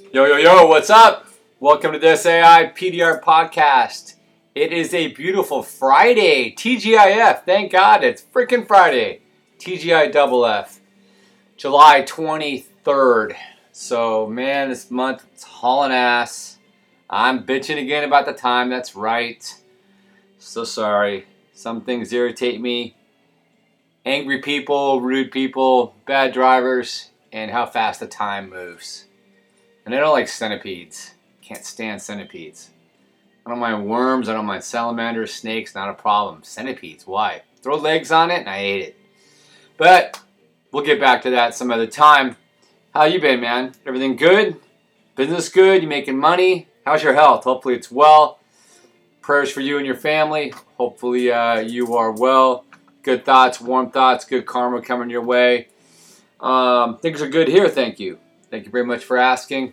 Yo, yo, yo, what's up? Welcome to this AI PDR podcast. It is a beautiful Friday. TGIF. Thank God it's freaking Friday. TGI double F. July 23rd. So, man, this month it's hauling ass. I'm bitching again about the time. That's right. So sorry. Some things irritate me. Angry people, rude people, bad drivers, and how fast the time moves. And I don't like centipedes. Can't stand centipedes. I don't mind worms. I don't mind salamanders, snakes. Not a problem. Centipedes, why? Throw legs on it and I ate it. But we'll get back to that some other time. How you been, man? Everything good? Business good? You making money? How's your health? Hopefully it's well. Prayers for you and your family. Hopefully you are well. Good thoughts, warm thoughts, good karma coming your way. Things are good here, thank you. Thank you very much for asking.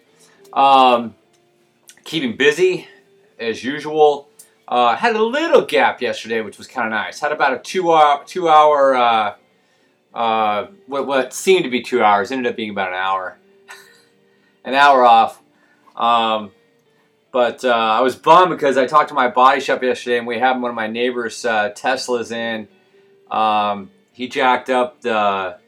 Keeping busy as usual. Had a little gap yesterday, which was kind of nice. Had about a two hour what seemed to be 2 hours, ended up being about an hour. An hour off. But I was bummed because I talked to my body shop yesterday and we had one of my neighbors' Teslas in. He jacked up the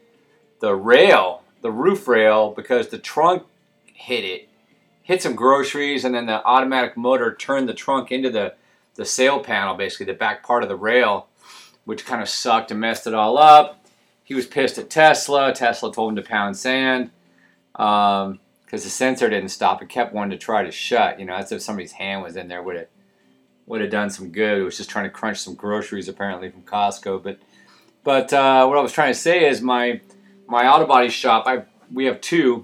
roof rail, because the trunk hit some groceries, and then the automatic motor turned the trunk into the sail panel, basically the back part of the rail, which kind of sucked and messed it all up. He was pissed at Tesla. Tesla told him to pound sand because the sensor didn't stop. It kept wanting to try to shut. You know, that's if somebody's hand was in there, would have done some good. It was just trying to crunch some groceries apparently from Costco. But what I was trying to say is my auto body shop, we have two.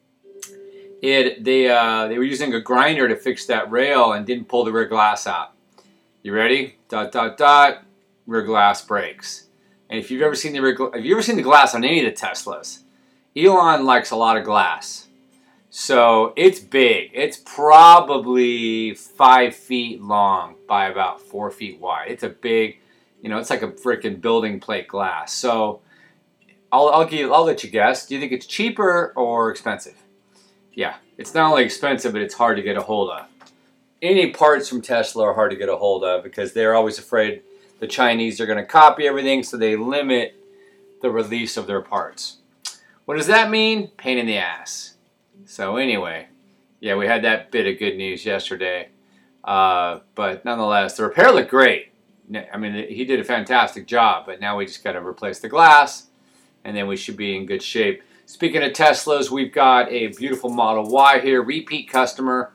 They were using a grinder to fix that rail and didn't pull the rear glass out. You ready? ... Rear glass breaks. And if you've ever seen the glass on any of the Teslas, Elon likes a lot of glass. So it's big. It's probably 5 feet long by about 4 feet wide. It's a big, it's like a freaking building plate glass. So I'll let you guess. Do you think it's cheaper or expensive? Yeah, it's not only expensive, but it's hard to get a hold of. Any parts from Tesla are hard to get a hold of because they're always afraid the Chinese are going to copy everything, so they limit the release of their parts. What does that mean? Pain in the ass. So anyway, yeah, we had that bit of good news yesterday. But nonetheless, the repair looked great. I mean, he did a fantastic job, but now we just got to replace the glass, and then we should be in good shape. Speaking of Teslas, we've got a beautiful Model Y here, repeat customer.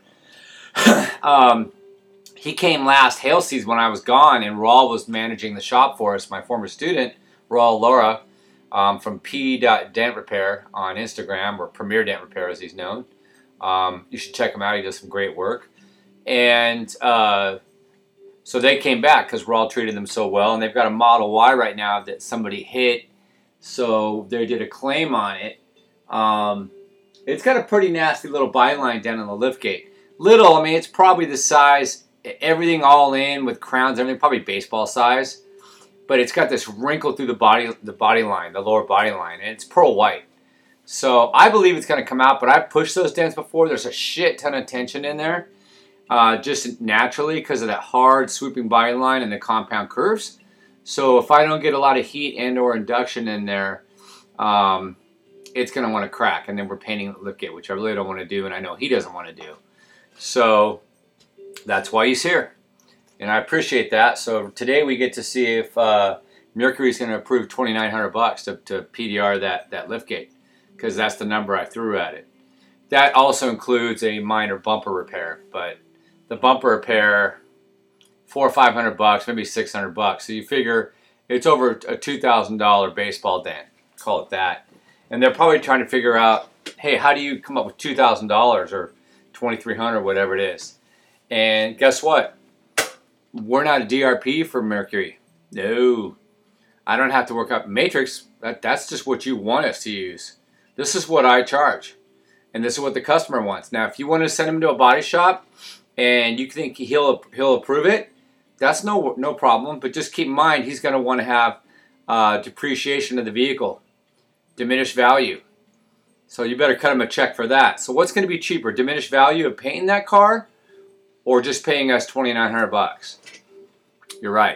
He came last hail season when I was gone, and Raul was managing the shop for us, my former student, Raul Laura, from P.Dent Repair on Instagram, or Premier Dent Repair as he's known. You should check him out. He does some great work. And so they came back because Raul treated them so well, and they've got a Model Y right now that somebody hit, so they did a claim on it. It's got a pretty nasty little byline down on the liftgate. Little, I mean, it's probably the size, everything all in with crowns, everything, probably baseball size. But it's got this wrinkle through the body line, the lower body line, and it's pearl white. So I believe it's going to come out, but I've pushed those dents before. There's a shit ton of tension in there, just naturally because of that hard swooping body line and the compound curves. So if I don't get a lot of heat and or induction in there, it's going to want to crack, and then we're painting the liftgate, which I really don't want to do, and I know he doesn't want to do. So that's why he's here, and I appreciate that. So today we get to see if Mercury's going to approve $2,900 to PDR that liftgate, because that's the number I threw at it. That also includes a minor bumper repair, but the bumper repair, $400 or $500, maybe $600. So you figure it's over a $2,000 baseball dent. Call it that. And they're probably trying to figure out, hey, how do you come up with $2,000 or $2,300, whatever it is? And guess what? We're not a DRP for Mercury. No. I don't have to work up Matrix. That's just what you want us to use. This is what I charge. And this is what the customer wants. Now, if you want to send him to a body shop and you think he'll approve it, that's no problem. But just keep in mind, he's going to want to have depreciation of the vehicle, diminished value. So you better cut him a check for that. So what's going to be cheaper? Diminished value of painting that car or just paying us $2,900? You're right.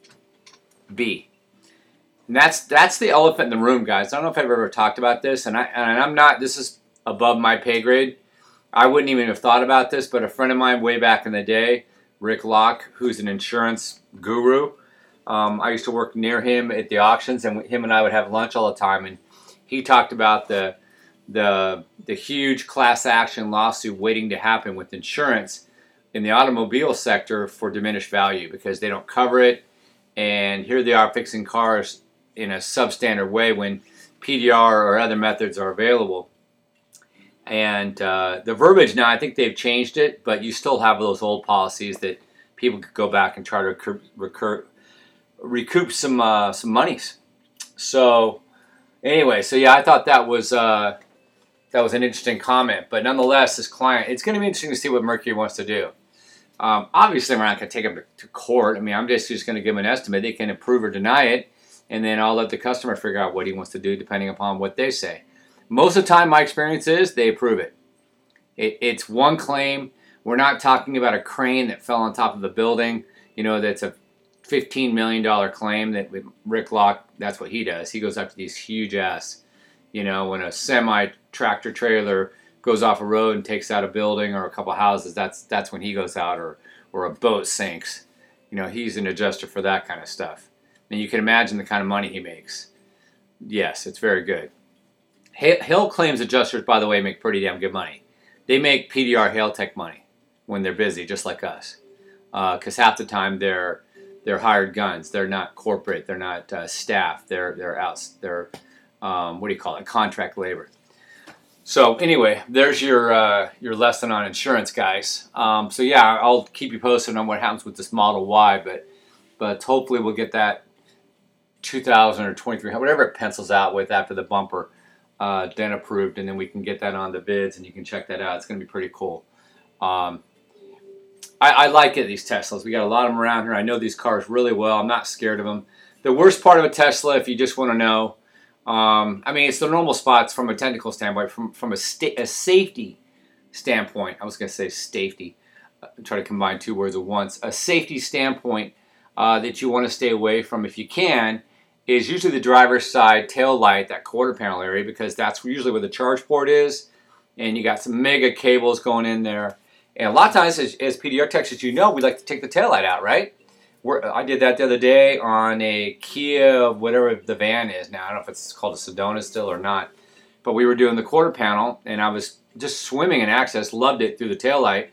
B. And that's the elephant in the room, guys. I don't know if I've ever talked about this, and I'm not, this is above my pay grade. I wouldn't even have thought about this, but a friend of mine way back in the day, Rick Locke, who's an insurance guru, I used to work near him at the auctions, and him and I would have lunch all the time, and he talked about the huge class action lawsuit waiting to happen with insurance in the automobile sector for diminished value because they don't cover it, and here they are fixing cars in a substandard way when PDR or other methods are available. And the verbiage now, I think they've changed it, but you still have those old policies that people could go back and try to recoup some monies. So anyway, so yeah, I thought that was an interesting comment. But nonetheless, this client, it's going to be interesting to see what Mercury wants to do. Obviously, we're not going to take him to court. I mean, I'm just going to give him an estimate. They can approve or deny it, and then I'll let the customer figure out what he wants to do depending upon what they say. Most of the time, my experience is they approve it. It's one claim. We're not talking about a crane that fell on top of the building. You know, that's a $15 million claim that with Rick Locke, that's what he does. He goes after these huge ass, you know, when a semi-tractor trailer goes off a road and takes out a building or a couple houses, that's when he goes out, or a boat sinks. You know, he's an adjuster for that kind of stuff. And you can imagine the kind of money he makes. Yes, it's very good. Hail claims adjusters, by the way, make pretty damn good money. They make PDR Hail Tech money when they're busy, just like us. Because half the time they're hired guns. They're not corporate. They're not staff. They're out. They're what do you call it? Contract labor. So anyway, there's your lesson on insurance, guys. So yeah, I'll keep you posted on what happens with this Model Y, but hopefully we'll get that 2000 or 2300, whatever it pencils out with after the bumper, then approved, and then we can get that on the bids, and you can check that out. It's going to be pretty cool. I like it, these Teslas. We got a lot of them around here. I know these cars really well. I'm not scared of them. The worst part of a Tesla, if you just want to know, I mean, it's the normal spots from a technical standpoint, from a safety standpoint. I was going to say safety. Try to combine two words at once. A safety standpoint that you want to stay away from if you can is usually the driver's side tail light, that quarter panel area, because that's usually where the charge port is, and you got some mega cables going in there. And a lot of times, as PDR techs, as you know, we like to take the tail light out, right? I did that the other day on a Kia, whatever the van is now. I don't know if it's called a Sedona still or not. But we were doing the quarter panel, and I was just swimming in access. Loved it through the tail light.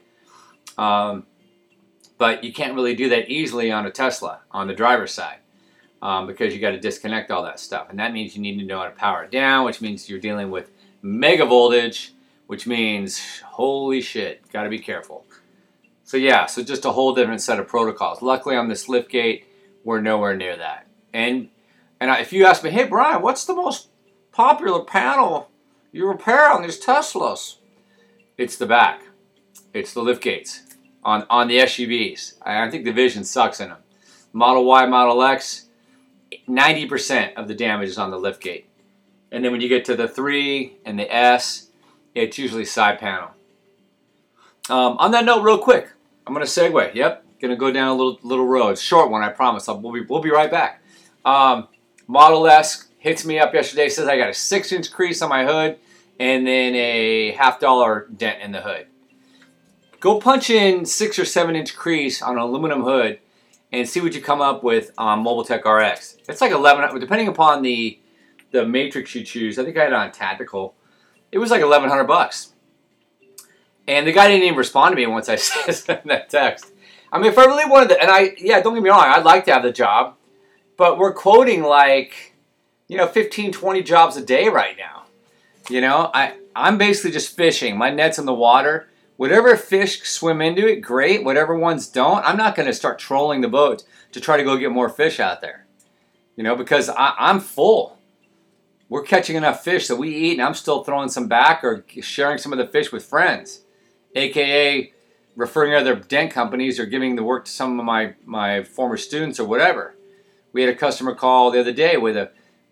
But you can't really do that easily on a Tesla, on the driver's side, because you got to disconnect all that stuff. And that means you need to know how to power it down, which means you're dealing with mega voltage, which means, holy shit, got to be careful. So yeah, so just a whole different set of protocols. Luckily on this liftgate, we're nowhere near that. And if you ask me, hey Brian, what's the most popular panel you repair on these Teslas? It's the back. It's the liftgates on the SUVs. I think the vision sucks in them. Model Y, Model X, 90% of the damage is on the liftgate. And then when you get to the 3 and the S, it's usually side panel. On that note, real quick, I'm going to segue. Yep, going to go down a little road. Short one, I promise. We'll be right back. Model S hits me up yesterday. Says I got a 6-inch crease on my hood and then a $50 dent in the hood. Go punch in 6 or 7-inch crease on an aluminum hood and see what you come up with on Mobiltech RX. It's like $1,100, depending upon the matrix you choose. I think I had it on Tactical. It was like $1,100. And the guy didn't even respond to me once I sent that text. I mean, if I really wanted to, don't get me wrong, I'd like to have the job, but we're quoting like, 15, 20 jobs a day right now. I'm basically just fishing. My net's in the water. Whatever fish swim into it, great. Whatever ones don't, I'm not going to start trolling the boat to try to go get more fish out there. Because I'm full. We're catching enough fish that we eat, and I'm still throwing some back or sharing some of the fish with friends. AKA referring to other dent companies or giving the work to some of my former students or whatever. We had a customer call the other day with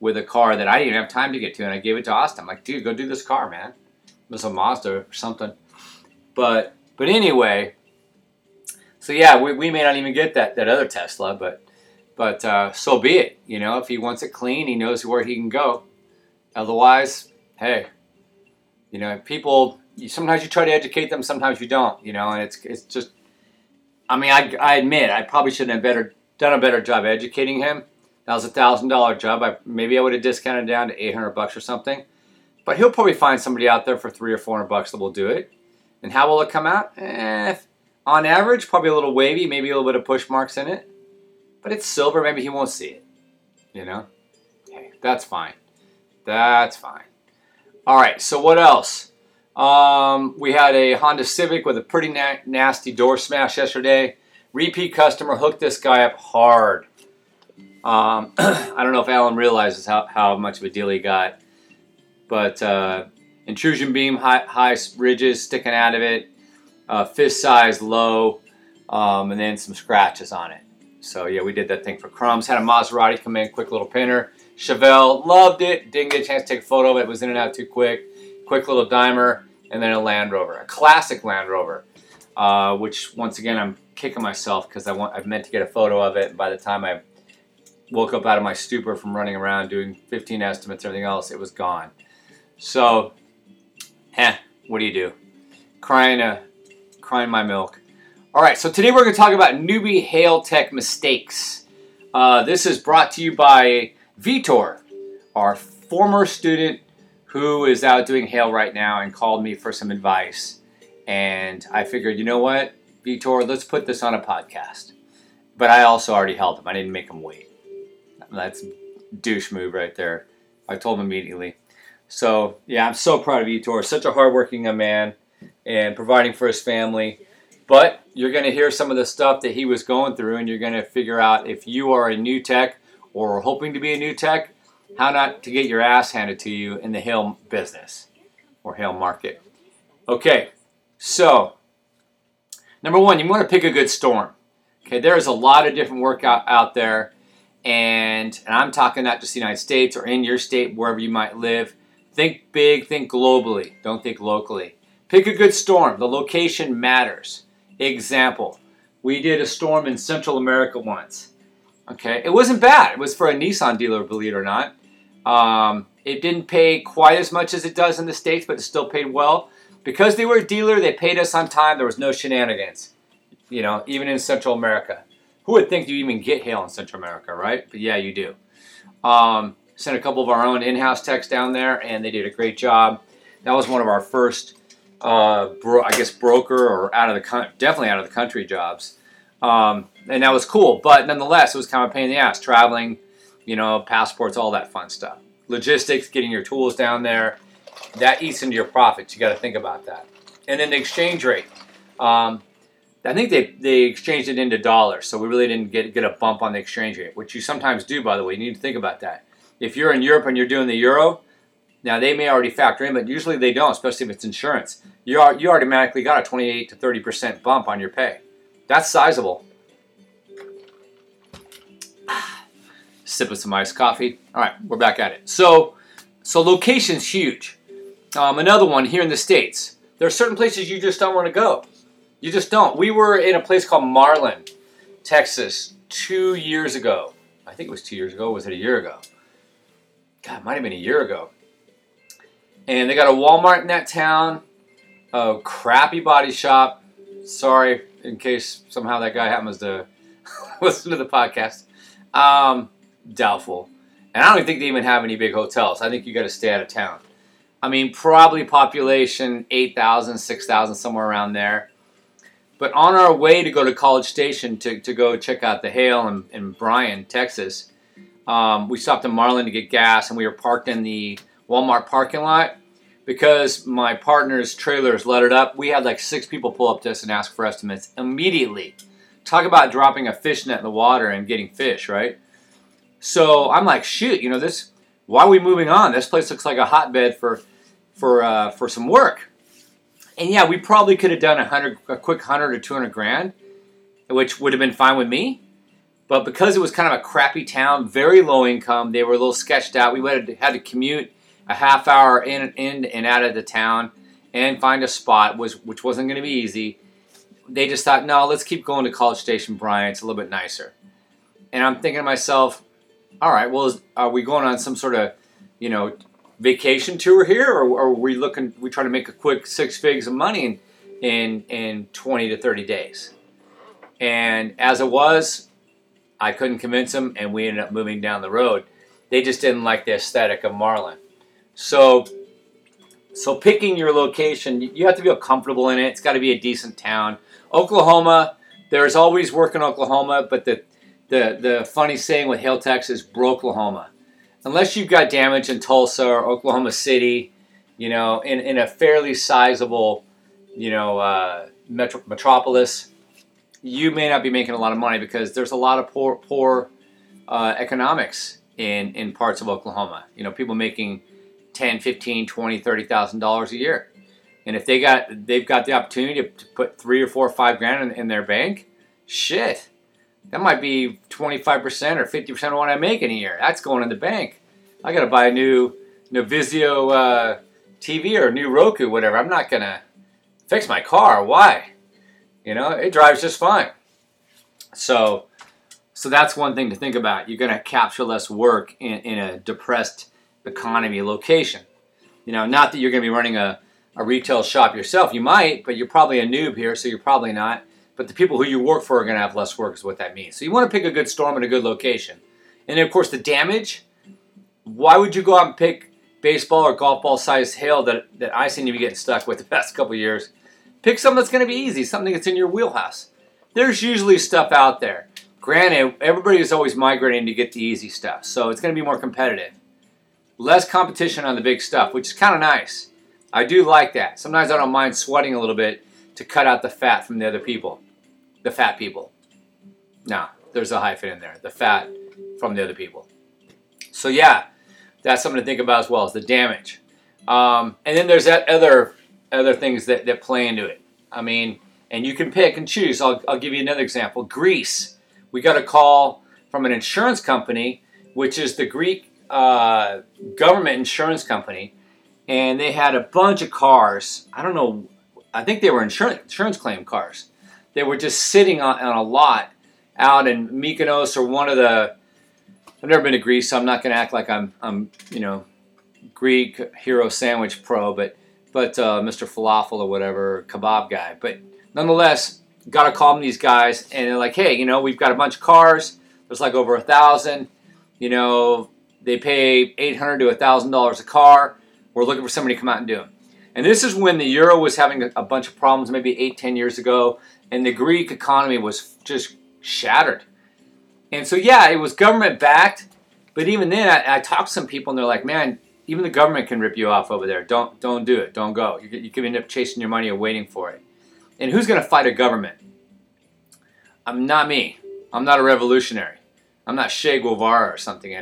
with a car that I didn't even have time to get to, and I gave it to Austin. I'm like, dude, go do this car, man. It was a Mazda or something. But anyway, so yeah, we may not even get that other Tesla, but so be it. You know, if he wants it clean, he knows where he can go. Otherwise, hey, you know, people, sometimes you try to educate them, sometimes you don't, you know, and it's just, I mean, I admit, I probably should have done a better job educating him. That was a $1,000 job. Maybe I would have discounted down to $800 or something. But he'll probably find somebody out there for $300 or $400 that will do it. And how will it come out? On average, probably a little wavy, maybe a little bit of push marks in it. But it's silver, maybe he won't see it. You know? Hey, that's fine. That's fine. All right, so what else? We had a Honda Civic with a pretty nasty door smash yesterday. Repeat customer hooked this guy up hard. I don't know if Alan realizes how much of a deal he got. But intrusion beam, high ridges sticking out of it. Fist size low, and then some scratches on it. So yeah, we did that thing for crumbs. Had a Maserati come in, quick little pinner. Chevelle, loved it. Didn't get a chance to take a photo of it. It was in and out too quick. Quick little dimer, and then a Land Rover, a classic Land Rover, which once again I'm kicking myself because I meant to get a photo of it. And by the time I woke up out of my stupor from running around doing 15 estimates and everything else, it was gone. So, what do you do? Crying my milk. All right, so today we're going to talk about newbie hail tech mistakes. This is brought to you by Vitor, our former student who is out doing hail right now and called me for some advice. And I figured, you know what, Vitor, let's put this on a podcast. But I also already held him. I didn't make him wait. That's a douche move right there. I told him immediately. So, yeah, I'm so proud of Vitor. Such a hardworking man and providing for his family. But you're going to hear some of the stuff that he was going through, and you're going to figure out if you are a new tech or hoping to be a new tech, how not to get your ass handed to you in the hail business or hail market. Okay, so number one, you want to pick a good storm. Okay, there is a lot of different work out there, and I'm talking not just the United States or in your state, wherever you might live. Think big, think globally. Don't think locally. Pick a good storm. The location matters. Example, we did a storm in Central America once. Okay, it wasn't bad. It was for a Nissan dealer, believe it or not. It didn't pay quite as much as it does in the States, but it still paid well. Because they were a dealer, they paid us on time. There was no shenanigans, you know, even in Central America. Who would think you even get hail in Central America, right? But yeah, you do. Sent a couple of our own in-house techs down there, and they did a great job. That was one of our first, broker or definitely out of the country jobs. And that was cool. But nonetheless, it was kind of a pain in the ass. Traveling, you know, passports, all that fun stuff. Logistics, getting your tools down there. That eats into your profits. You got to think about that. And then the exchange rate. I think they exchanged it into dollars, so we really didn't get a bump on the exchange rate, which you sometimes do, by the way. You need to think about that. If you're in Europe and you're doing the euro, now they may already factor in, but usually they don't, especially if it's insurance. You automatically got a 28 to 30% bump on your pay. That's sizable. Sip of some iced coffee. All right, we're back at it. So location's huge. Another one here in the States. There are certain places you just don't want to go. You just don't. We were in a place called Marlin, Texas, 2 years ago. I think it was 2 years ago. Or was it a year ago? God, it might have been a year ago. And they got a Walmart in that town, a crappy body shop. Sorry, in case somehow that guy happens to listen to the podcast. Doubtful. And I don't even think they even have any big hotels. I think you got to stay out of town. I mean, probably population 8,000, 6,000, somewhere around there. But on our way to go to College Station to go check out the hail in Bryan, Texas, we stopped in Marlin to get gas, and we were parked in the Walmart parking lot. Because my partner's trailers let it up, we had like 6 people pull up to us and ask for estimates immediately. Talk about dropping a fish net in the water and getting fish, right? So I'm like, shoot, you know, why are we moving on? This place looks like a hotbed for some work. And yeah, we probably could have done a quick 100 or 200 grand, which would have been fine with me. But because it was kind of a crappy town, very low income, they were a little sketched out. We had to commute a half hour in and out of the town and find a spot, which wasn't going to be easy. They just thought, no, let's keep going to College Station, Bryan. It's a little bit nicer. And I'm thinking to myself, all right, well, are we going on some sort of, vacation tour here, or are we trying to make a quick 6 figures of money in 20 to 30 days? And as it was, I couldn't convince them, and we ended up moving down the road. They just didn't like the aesthetic of Marlin. So picking your location, you have to feel comfortable in it. It's got to be a decent town. Oklahoma, there's always work in Oklahoma, but the funny saying with Hail Texas, Broklahoma. Unless you've got damage in Tulsa or Oklahoma City, in a fairly sizable, metropolis, you may not be making a lot of money because there's a lot of poor economics in parts of Oklahoma. People making $10, $15, $20, $30,000 a year. And if they've got the opportunity to put $3 or $4 or $5 grand in their bank, shit, that might be 25% or 50% of what I make in a year. That's going in the bank. I got to buy a new Vizio TV or a new Roku, whatever. I'm not going to fix my car. Why? It drives just fine. So that's one thing to think about. You're going to capture less work in a depressed economy location. Not that you're going to be running a retail shop yourself. You might, but you're probably a noob here, so you're probably not. But the people who you work for are going to have less work is what that means. So you want to pick a good storm and a good location. And then, of course, the damage. Why would you go out and pick baseball or golf ball sized hail that I seem to be getting stuck with the past couple of years? Pick something that's going to be easy, something that's in your wheelhouse. There's usually stuff out there. Granted, everybody is always migrating to get the easy stuff, so it's going to be more competitive. Less competition on the big stuff, which is kind of nice. I do like that. Sometimes I don't mind sweating a little bit to cut out the fat from the other people. The fat people. No, there's a hyphen in there. The fat from the other people. So yeah, that's something to think about as well, is the damage. And then there's that other things that play into it. I mean, and you can pick and choose. I'll give you another example. Greece. We got a call from an insurance company, which is the Greek government insurance company, and they had a bunch of cars. I don't know. I think they were insurance claim cars. They were just sitting on a lot out in Mykonos or one of the. I've never been to Greece, so I'm not going to act like I'm Greek hero sandwich pro, but Mr. Falafel or whatever, kebab guy. But nonetheless, got to call them these guys, and they're like, hey, we've got a bunch of cars. There's like over 1,000. They pay $800 to $1,000 a car. We're looking for somebody to come out and do them. And this is when the euro was having a bunch of problems, maybe 8-10 years ago, and the Greek economy was just shattered. And so, yeah, it was government-backed, but even then, I talked to some people, and they're like, man, even the government can rip you off over there. Don't do it. Don't go. You could end up chasing your money or waiting for it. And who's going to fight a government? I'm not me. I'm not a revolutionary. I'm not Che Guevara or something,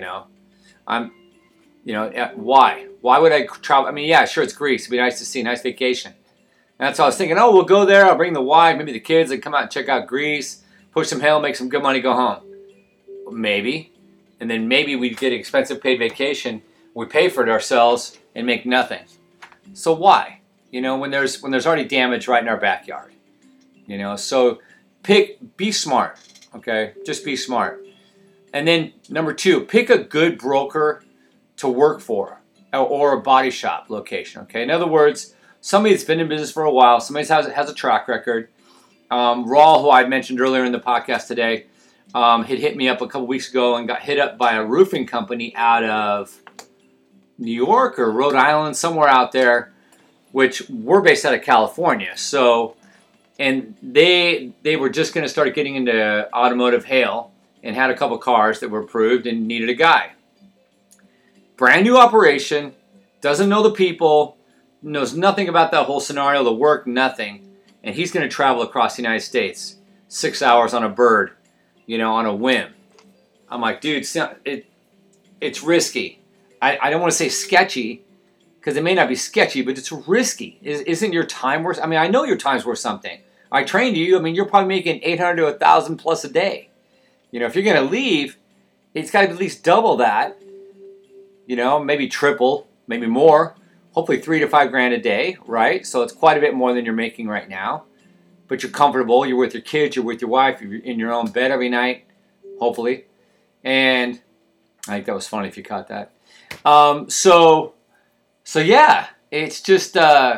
why? Why would I travel? I mean, yeah, sure, it's Greece. It'd be nice to see, nice vacation. And that's all I was thinking. Oh, we'll go there. I'll bring the wife, maybe the kids, and come out and check out Greece, push some hail, make some good money, go home. Maybe. And then maybe we'd get an expensive paid vacation. We pay for it ourselves and make nothing. So why? When there's already damage right in our backyard. So be smart. Okay? Just be smart. And then number 2, pick a good broker to work for or a body shop location. Okay? In other words, somebody that's been in business for a while, somebody has a track record. Raul, who I mentioned earlier in the podcast today, had hit me up a couple weeks ago and got hit up by a roofing company out of New York or Rhode Island, somewhere out there, which we're based out of California. So, and they were just going to start getting into automotive hail and had a couple cars that were approved and needed a guy. Brand new operation, doesn't know the people, knows nothing about that whole scenario, the work, nothing. And he's going to travel across the United States, 6 hours on a bird, on a whim. I'm like, dude, it's risky. I don't want to say sketchy, because it may not be sketchy, but it's risky. Isn't your time worth? I mean, I know your time's worth something. I trained you. I mean, you're probably making $800 to $1,000 plus a day. If you're going to leave, it's got to be at least double that, maybe triple, maybe more, hopefully 3 to 5 grand a day, right? So it's quite a bit more than you're making right now. But you're comfortable, you're with your kids, you're with your wife, you're in your own bed every night, hopefully. And I think that was funny if you caught that. So yeah, it's just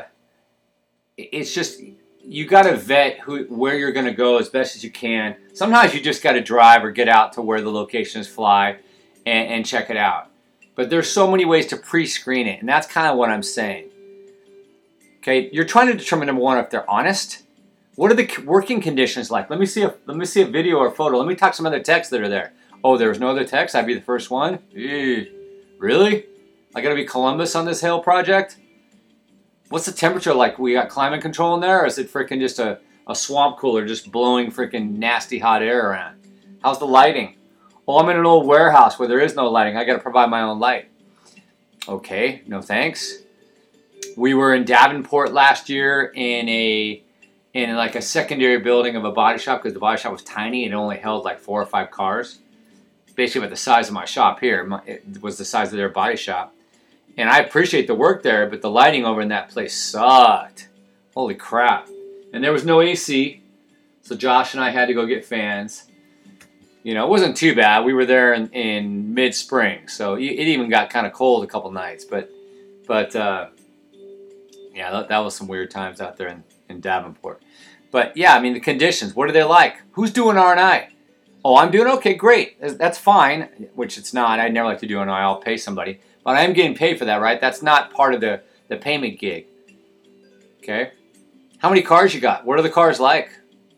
you got to vet where you're going to go as best as you can. Sometimes you just got to drive or get out to where the location is, fly, and check it out. But there's so many ways to pre-screen it, and that's kind of what I'm saying. Okay, you're trying to determine, number one, if they're honest. What are the working conditions like? Let me see a video or a photo. Let me talk to some other techs that are there. Oh, there's no other techs? I'd be the first one? Really? I got to be Columbus on this hail project? What's the temperature like? We got climate control in there, or is it freaking just a swamp cooler just blowing freaking nasty hot air around? How's the lighting? Oh, I'm in an old warehouse where there is no lighting. I got to provide my own light. Okay, no thanks. We were in Davenport last year in like a secondary building of a body shop because the body shop was tiny. It only held like 4 or 5 cars. Basically about the size of my shop here. It was the size of their body shop. And I appreciate the work there, but the lighting over in that place sucked. Holy crap. And there was no AC, so Josh and I had to go get fans. It wasn't too bad. We were there in mid-spring, so it even got kind of cold a couple nights. But yeah, that was some weird times out there in Davenport. But yeah, the conditions, what are they like? Who's doing R&I? Oh, I'm doing okay, great. That's fine, which it's not. I never like to do R&I. I'll pay somebody. But I am getting paid for that, right? That's not part of the payment gig. Okay? How many cars you got? What are the cars like?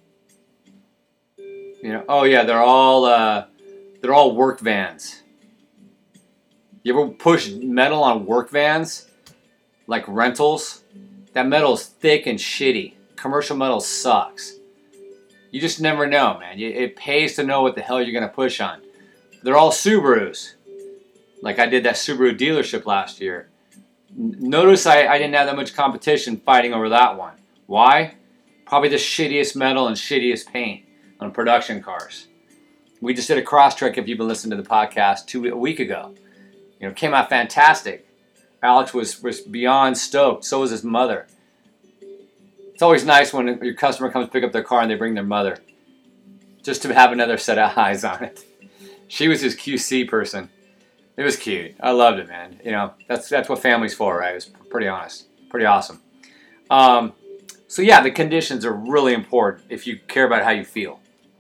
Oh yeah, they're all work vans. You ever push metal on work vans? Like rentals? That metal's thick and shitty. Commercial metal sucks. You just never know, man. It pays to know what the hell you're going to push on. They're all Subarus. Like I did that Subaru dealership last year. Notice I didn't have that much competition fighting over that one. Why? Probably the shittiest metal and shittiest paint on production cars. We just did a Crosstrek, if you've been listening to the podcast, a week ago. Came out fantastic. Alex was beyond stoked. So was his mother. It's always nice when your customer comes pick up their car and they bring their mother. Just to have another set of eyes on it. She was his QC person. It was cute. I loved it, man. That's what family's for, right? It was pretty honest. Pretty awesome. So yeah, the conditions are really important if you care about how you feel,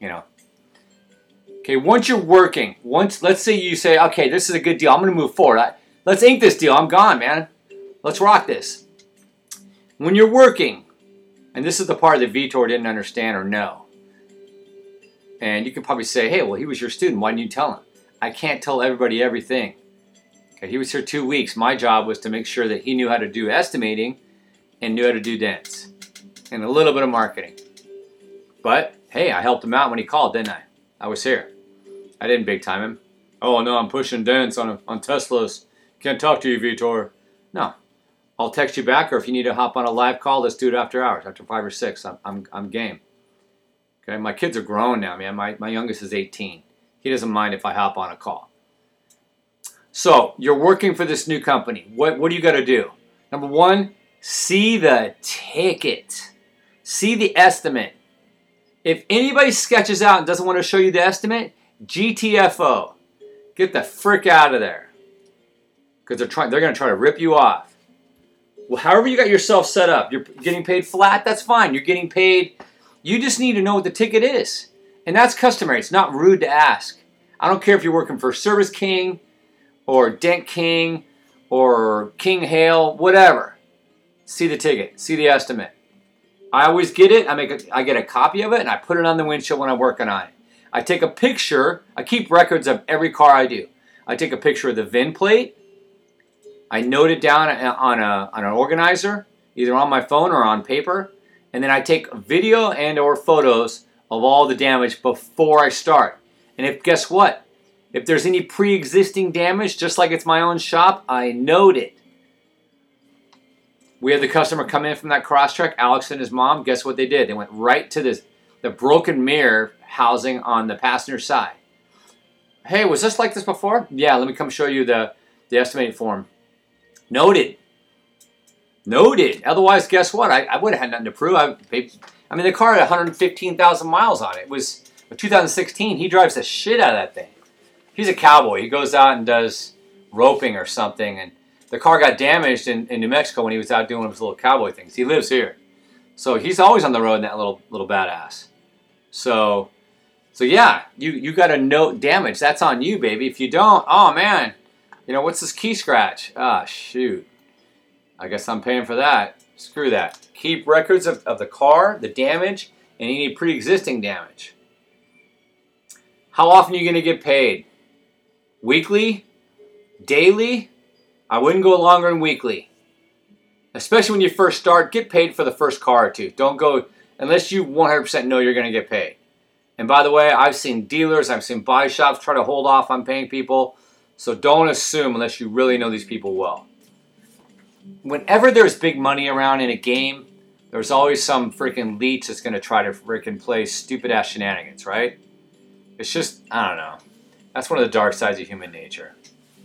Okay, once you're working, let's say you say, okay, this is a good deal. I'm going to move forward. Let's ink this deal. I'm gone, man. Let's rock this. When you're working, and this is the part that Vitor didn't understand or know, and you could probably say, hey, well, he was your student. Why didn't you tell him? I can't tell everybody everything. Okay, he was here 2 weeks. My job was to make sure that he knew how to do estimating and knew how to do dents and a little bit of marketing. But, hey, I helped him out when he called, didn't I? I was here. I didn't big time him. Oh, no, I'm pushing dents on Teslas. Can't talk to you, Vitor. No. I'll text you back, or if you need to hop on a live call, let's do it after hours, after 5 or 6. I'm game. Okay, my kids are grown now, man. My youngest is 18. He doesn't mind if I hop on a call. So, you're working for this new company. What do you got to do? Number one, see the ticket. See the estimate. If anybody sketches out and doesn't want to show you the estimate, GTFO. Get the frick out of there. Because they're going to try to rip you off. Well, however you got yourself set up, you're getting paid flat, that's fine. You're getting paid. You just need to know what the ticket is. And that's customary. It's not rude to ask. I don't care if you're working for Service King or Dent King or King Hail, whatever. See the ticket. See the estimate. I always get it. I get a copy of it and I put it on the windshield when I'm working on it. I take a picture. I keep records of every car I do. I take a picture of the VIN plate. I note it down on an organizer, either on my phone or on paper. And then I take video and or photos of all the damage before I start. And guess what? If there's any pre-existing damage, just like it's my own shop, I note it. We had the customer come in from that Crosstrek, Alex and his mom. Guess what they did? They went right to the broken mirror housing on the passenger side. Hey, was this like this before? Yeah, let me come show you the estimating form. Noted. Otherwise, guess what? I would have had nothing to prove. I mean, the car had 115,000 miles on it. It was a 2016. He drives the shit out of that thing. He's a cowboy. He goes out and does roping or something, and the car got damaged in New Mexico when he was out doing his little cowboy things. He lives here. So he's always on the road in that little badass. So yeah, you got to note damage. That's on you, baby. If you don't, oh man, what's this key scratch? Ah, shoot. I guess I'm paying for that. Screw that. Keep records of the car, the damage, and any pre-existing damage. How often are you going to get paid? Weekly? Daily? I wouldn't go longer than weekly. Especially when you first start, get paid for the first car or two. Don't go unless you 100% know you're going to get paid. And by the way, I've seen dealers, I've seen body shops try to hold off on paying people. So don't assume unless you really know these people well. Whenever there's big money around in a game, there's always some freaking leech that's going to try to freaking play stupid ass shenanigans, right? It's just, I don't know. That's one of the dark sides of human nature.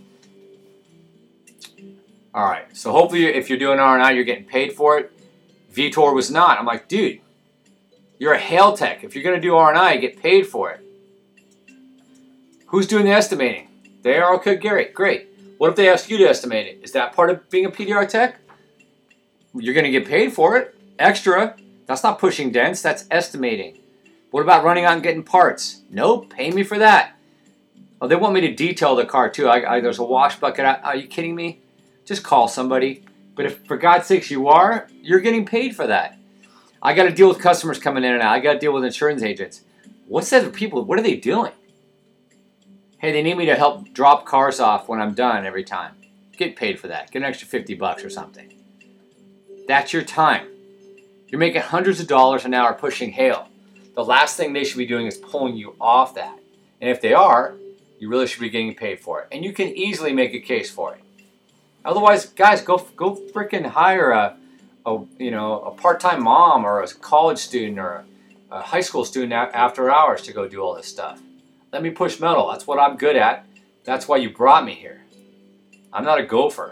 All right, so hopefully if you're doing R&I, you're getting paid for it. Vitor was not. I'm like, dude, you're a hail tech. If you're going to do R&I, get paid for it. Who's doing the estimating? They are. Okay, Gary. Great. What if they ask you to estimate it? Is that part of being a PDR tech? You're going to get paid for it. Extra. That's not pushing dents. That's estimating. What about running out and getting parts? Nope. Pay me for that. Oh, they want me to detail the car too. There's a wash bucket. Are you kidding me? Just call somebody. But if, for God's sakes, you're getting paid for that. I got to deal with customers coming in and out. I got to deal with insurance agents. What's that? People? What are they doing? Hey, they need me to help drop cars off when I'm done every time. Get paid for that. Get an extra $50 or something. That's your time. You're making hundreds of dollars an hour pushing hail. The last thing they should be doing is pulling you off that. And if they are, you really should be getting paid for it. And you can easily make a case for it. Otherwise, guys, go freaking hire a part-time mom or a college student or a high school student after hours to go do all this stuff. Let me push metal. That's what I'm good at. That's why you brought me here. I'm not a gopher.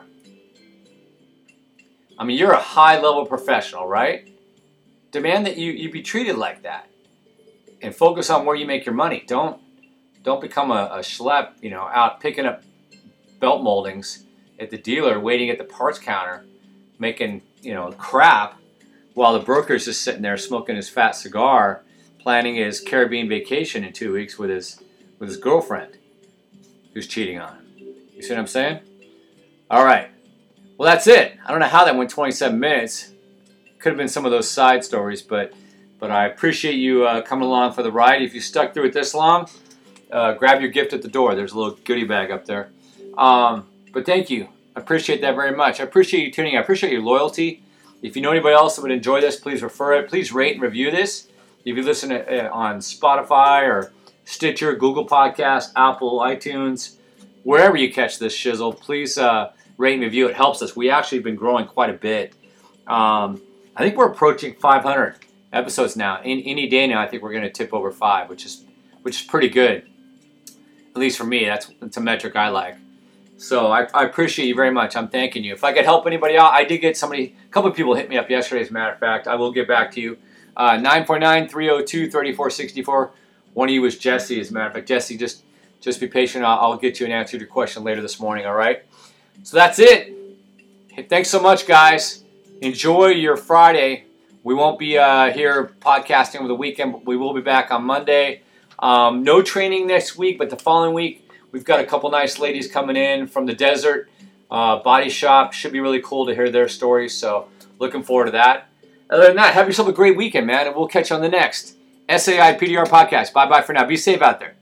I mean, you're a high-level professional, right? Demand that you be treated like that. And focus on where you make your money. Don't become a schlep, out picking up belt moldings at the dealer, waiting at the parts counter, making, crap, while the broker's just sitting there smoking his fat cigar, planning his Caribbean vacation in 2 weeks with his girlfriend who's cheating on him. You see what I'm saying? All right. Well, that's it. I don't know how that went 27 minutes. Could have been some of those side stories, but I appreciate you coming along for the ride. If you stuck through it this long, grab your gift at the door. There's a little goodie bag up there. But thank you. I appreciate that very much. I appreciate you tuning in. I appreciate your loyalty. If you know anybody else that would enjoy this, please refer it. Please rate and review this. If you listen on Spotify or Stitcher, Google Podcasts, Apple, iTunes, wherever you catch this shizzle, please rate and review. It helps us. We actually have been growing quite a bit. I think we're approaching 500 episodes now. In any day now, I think we're going to tip over 5, which is pretty good. At least for me, that's a metric I like. So I appreciate you very much. I'm thanking you. If I could help anybody out, I did get a couple of people hit me up yesterday, as a matter of fact. I will get back to you. 949-302-3464. One of you was Jesse, as a matter of fact. Jesse, just be patient. I'll get you an answer to your question later this morning, all right? So that's it. Hey, thanks so much, guys. Enjoy your Friday. We won't be here podcasting over the weekend, but we will be back on Monday. No training next week, but the following week, we've got a couple nice ladies coming in from the desert body shop. Should be really cool to hear their stories, so looking forward to that. Other than that, have yourself a great weekend, man, and we'll catch you on the next SAI PDR podcast. Bye-bye for now. Be safe out there.